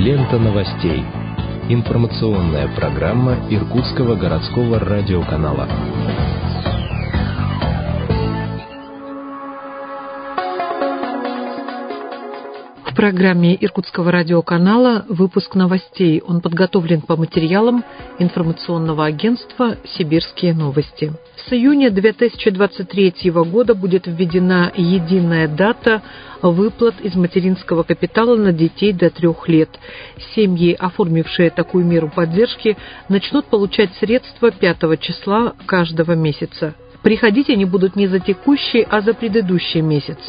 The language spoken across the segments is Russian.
Лента новостей. Информационная программа Иркутского городского радиоканала. В программе Иркутского радиоканала выпуск новостей. Он подготовлен по материалам информационного агентства «Сибирские новости». С июня 2023 года будет введена единая дата выплат из материнского капитала на детей до 3 лет. Семьи, оформившие такую меру поддержки, начнут получать средства 5 числа каждого месяца. Приходить они будут не за текущий, а за предыдущий месяц.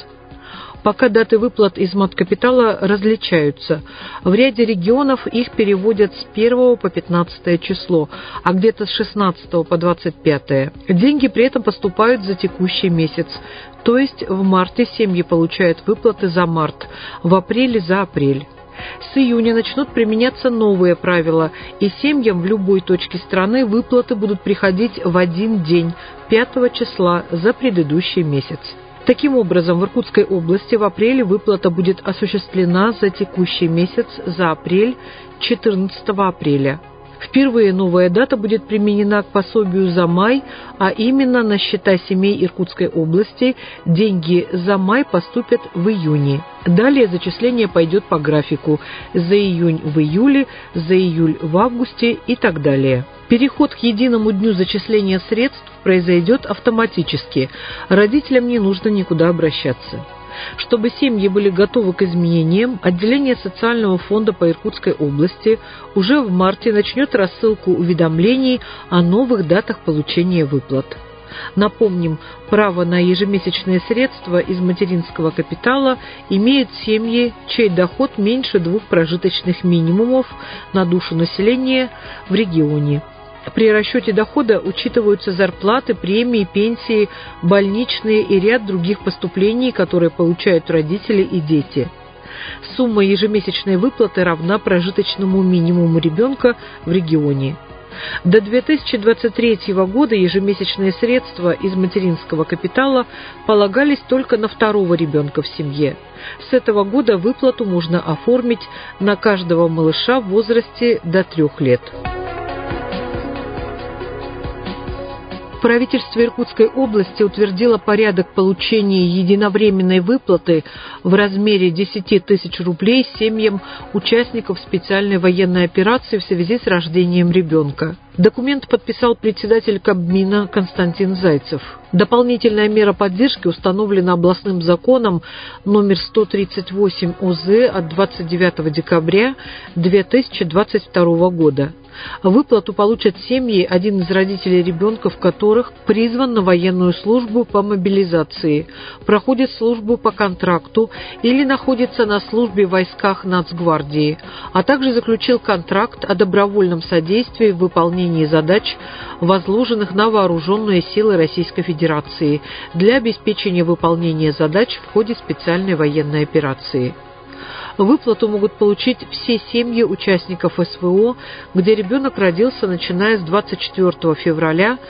Пока даты выплат из маткапитала различаются. В ряде регионов их переводят с 1 по 15 число, а где-то с 16 по 25. Деньги при этом поступают за текущий месяц. То есть в марте семьи получают выплаты за март, в апреле за апрель. С июня начнут применяться новые правила, и семьям в любой точке страны выплаты будут приходить в один день, 5 числа, за предыдущий месяц. Таким образом, в Иркутской области в апреле выплата будет осуществлена за текущий месяц, за апрель, 14 апреля. Впервые новая дата будет применена к пособию за май, а именно на счета семей Иркутской области деньги за май поступят в июне. Далее зачисление пойдет по графику: за июнь в июле, за июль в августе и так далее. Переход к единому дню зачисления средств произойдет автоматически. Родителям не нужно никуда обращаться. Чтобы семьи были готовы к изменениям, отделение социального фонда по Иркутской области уже в марте начнет рассылку уведомлений о новых датах получения выплат. Напомним, право на ежемесячные средства из материнского капитала имеют семьи, чей доход меньше 2 прожиточных минимумов на душу населения в регионе. При расчете дохода учитываются зарплаты, премии, пенсии, больничные и ряд других поступлений, которые получают родители и дети. Сумма ежемесячной выплаты равна прожиточному минимуму ребенка в регионе. До 2023 года ежемесячные средства из материнского капитала полагались только на 2-го ребенка в семье. С этого года выплату можно оформить на каждого малыша в возрасте до 3 лет. Правительство Иркутской области утвердило порядок получения единовременной выплаты в размере 10 тысяч рублей семьям участников специальной военной операции в связи с рождением ребенка. Документ подписал председатель Кабмина Константин Зайцев. Дополнительная мера поддержки установлена областным законом номер 138 ОЗ от 29 декабря 2022 года. Выплату получат семьи, один из родителей ребенка в которых призван на военную службу по мобилизации, проходит службу по контракту или находится на службе в войсках Нацгвардии, а также заключил контракт о добровольном содействии в выполнении задач, возложенных на вооруженные силы Российской Федерации для обеспечения выполнения задач в ходе специальной военной операции. Выплату могут получить все семьи участников СВО, где ребенок родился начиная с 24 февраля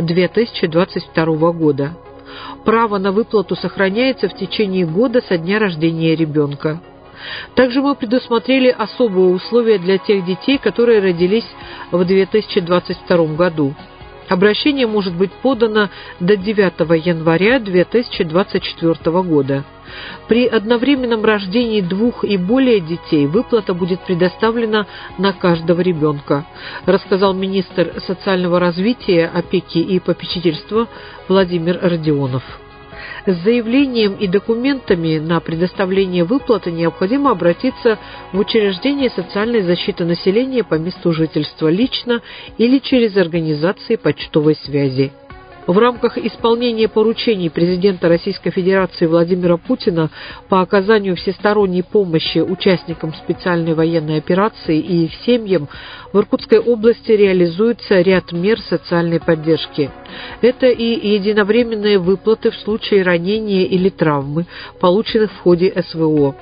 2022 года. Право на выплату сохраняется в течение года со дня рождения ребенка. Также мы предусмотрели особые условия для тех детей, которые родились в 2022 году. Обращение может быть подано до 9 января 2024 года. При одновременном рождении 2 и более детей выплата будет предоставлена на каждого ребенка, рассказал министр социального развития, опеки и попечительства Владимир Родионов. С заявлением и документами на предоставление выплаты необходимо обратиться в учреждение социальной защиты населения по месту жительства лично или через организации почтовой связи. В рамках исполнения поручений президента Российской Федерации Владимира Путина по оказанию всесторонней помощи участникам специальной военной операции и их семьям в Иркутской области реализуется ряд мер социальной поддержки. Это и единовременные выплаты в случае ранения или травмы, полученных в ходе СВО.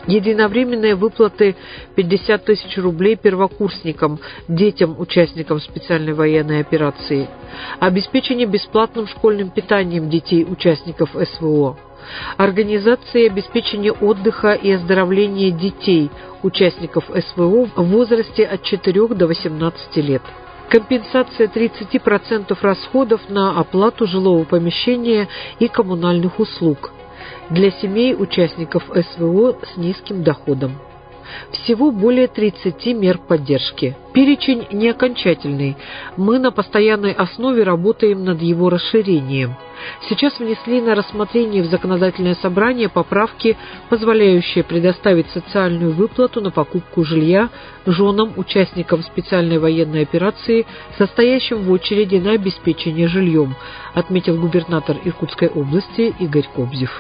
Единовременные выплаты 50 тысяч рублей первокурсникам, детям, участникам специальной военной операции. Обеспечение бесплатным школьным питанием детей, участников СВО. Организация и обеспечение отдыха и оздоровления детей, участников СВО в возрасте от 4 до 18 лет. Компенсация 30% расходов на оплату жилого помещения и коммунальных услуг для семей участников СВО с низким доходом. Всего более 30 мер поддержки. Перечень не окончательный. Мы на постоянной основе работаем над его расширением. Сейчас внесли на рассмотрение в законодательное собрание поправки, позволяющие предоставить социальную выплату на покупку жилья женам участникам специальной военной операции, состоящим в очереди на обеспечение жильем, отметил губернатор Иркутской области Игорь Кобзев.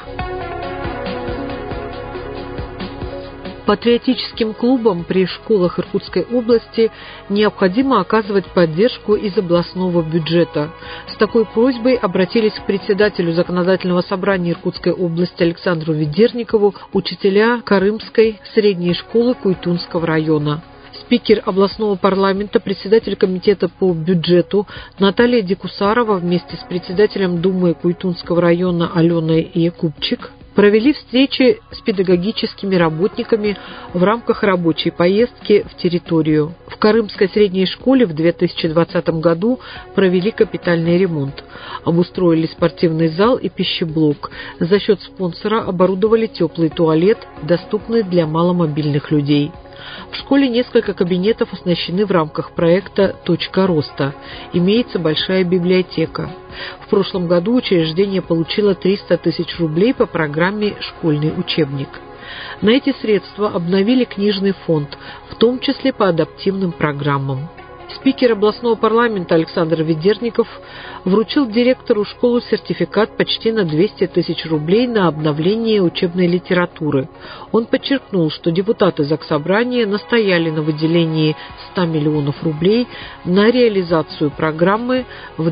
Патриотическим клубам при школах Иркутской области необходимо оказывать поддержку из областного бюджета. С такой просьбой обратились к председателю Законодательного собрания Иркутской области Александру Ведерникову учителя Карымской средней школы Куйтунского района. Спикер областного парламента, председатель комитета по бюджету Наталья Дикусарова вместе с председателем Думы Куйтунского района Аленой Якубчик провели встречи с педагогическими работниками в рамках рабочей поездки в территорию. В Карымской средней школе в 2020 году провели капитальный ремонт. Обустроили спортивный зал и пищеблок. За счет спонсора оборудовали теплый туалет, доступный для маломобильных людей. В школе несколько кабинетов оснащены в рамках проекта «Точка роста». Имеется большая библиотека. В прошлом году учреждение получило 300 тысяч рублей по программе «Школьный учебник». На эти средства обновили книжный фонд, в том числе по адаптивным программам. Спикер областного парламента Александр Ведерников вручил директору школы сертификат почти на 200 тысяч рублей на обновление учебной литературы. Он подчеркнул, что депутаты Заксобрания настояли на выделении 100 миллионов рублей на реализацию программы в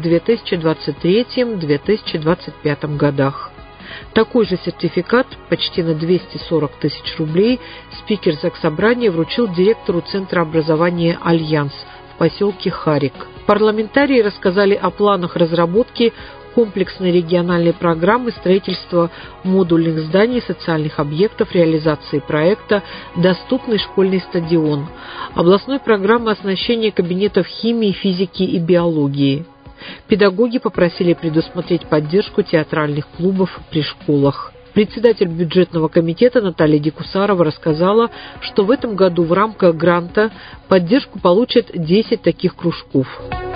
2023-2025 годах. Такой же сертификат, почти на 240 тысяч рублей, спикер Заксобрания вручил директору Центра образования «Альянс» в поселке Харик. Парламентарии рассказали о планах разработки комплексной региональной программы строительства модульных зданий, социальных объектов, реализации проекта «Доступный школьный стадион», областной программы оснащения кабинетов химии, физики и биологии. Педагоги попросили предусмотреть поддержку театральных клубов при школах. Председатель бюджетного комитета Наталья Дикусарова рассказала, что в этом году в рамках гранта поддержку получат 10 таких кружков.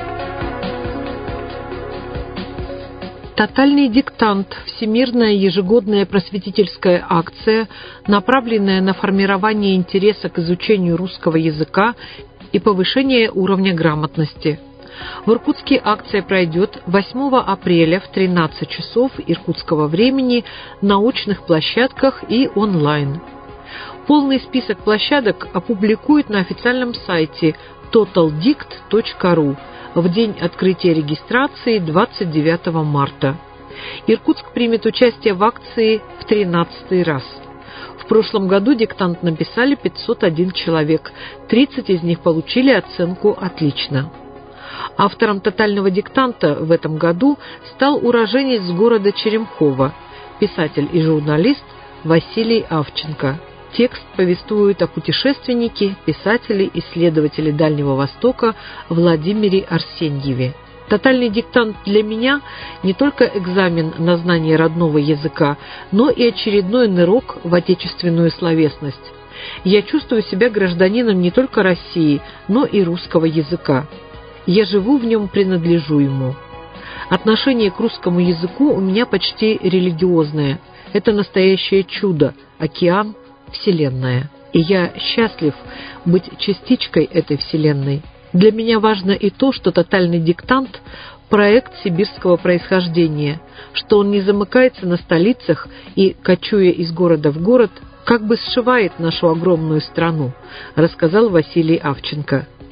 «Тотальный диктант» – всемирная ежегодная просветительская акция, направленная на формирование интереса к изучению русского языка и повышение уровня грамотности. В Иркутске акция пройдет 8 апреля в 13 часов иркутского времени на очных площадках и онлайн. Полный список площадок опубликуют на официальном сайте totaldict.ru в день открытия регистрации 29 марта. Иркутск примет участие в акции в 13-й раз. В прошлом году диктант написали 501 человек, 30 из них получили оценку «Отлично». Автором тотального диктанта в этом году стал уроженец города Черемхово, писатель и журналист Василий Авченко. Текст повествует о путешественнике, писателе, исследователе Дальнего Востока Владимире Арсеньеве. Тотальный диктант для меня не только экзамен на знание родного языка, но и очередной нырок в отечественную словесность. Я чувствую себя гражданином не только России, но и русского языка. Я живу в нем, принадлежу ему. Отношение к русскому языку у меня почти религиозное. Это настоящее чудо, океан, вселенная. И я счастлив быть частичкой этой вселенной. Для меня важно и то, что тотальный диктант – проект сибирского происхождения, что он не замыкается на столицах и, кочуя из города в город, как бы сшивает нашу огромную страну, рассказал Василий Авченко.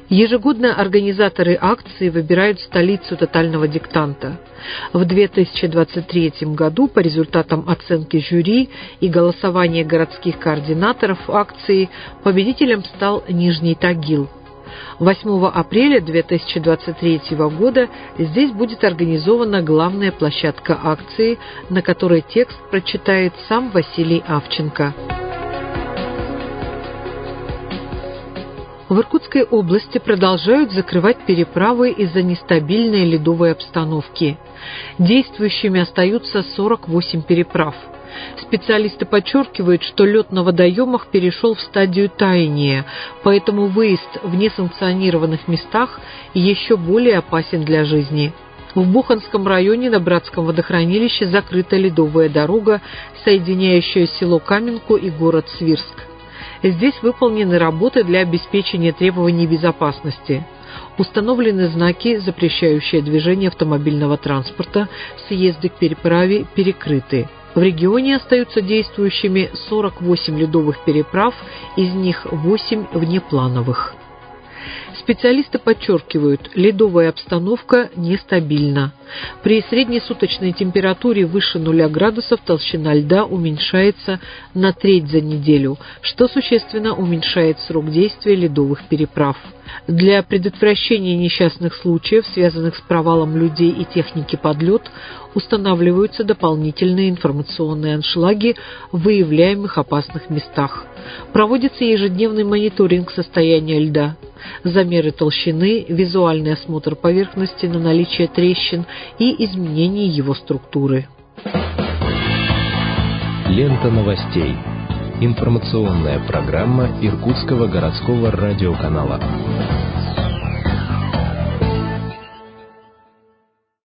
Ежегодно организаторы акции выбирают столицу тотального диктанта. В 2023 году по результатам оценки жюри и голосования городских координаторов акции победителем стал Нижний Тагил. 8 апреля 2023 года здесь будет организована главная площадка акции, на которой текст прочитает сам Василий Авченко. В Иркутской области продолжают закрывать переправы из-за нестабильной ледовой обстановки. Действующими остаются 48 переправ. Специалисты подчеркивают, что лед на водоемах перешел в стадию таяния, поэтому выезд в несанкционированных местах еще более опасен для жизни. В Буханском районе на Братском водохранилище закрыта ледовая дорога, соединяющая село Каменку и город Свирск. Здесь выполнены работы для обеспечения требований безопасности. Установлены знаки, запрещающие движение автомобильного транспорта, съезды к переправе перекрыты. В регионе остаются действующими 48 ледовых переправ, из них 8 внеплановых. Специалисты подчеркивают, ледовая обстановка нестабильна. При среднесуточной температуре выше 0 градусов толщина льда уменьшается на треть за неделю, что существенно уменьшает срок действия ледовых переправ. Для предотвращения несчастных случаев, связанных с провалом людей и техники под лед, устанавливаются дополнительные информационные аншлаги в выявляемых опасных местах. Проводится ежедневный мониторинг состояния льда, замеры толщины, визуальный осмотр поверхности на наличие трещин и изменение его структуры. Лента новостей. Информационная программа Иркутского городского радиоканала.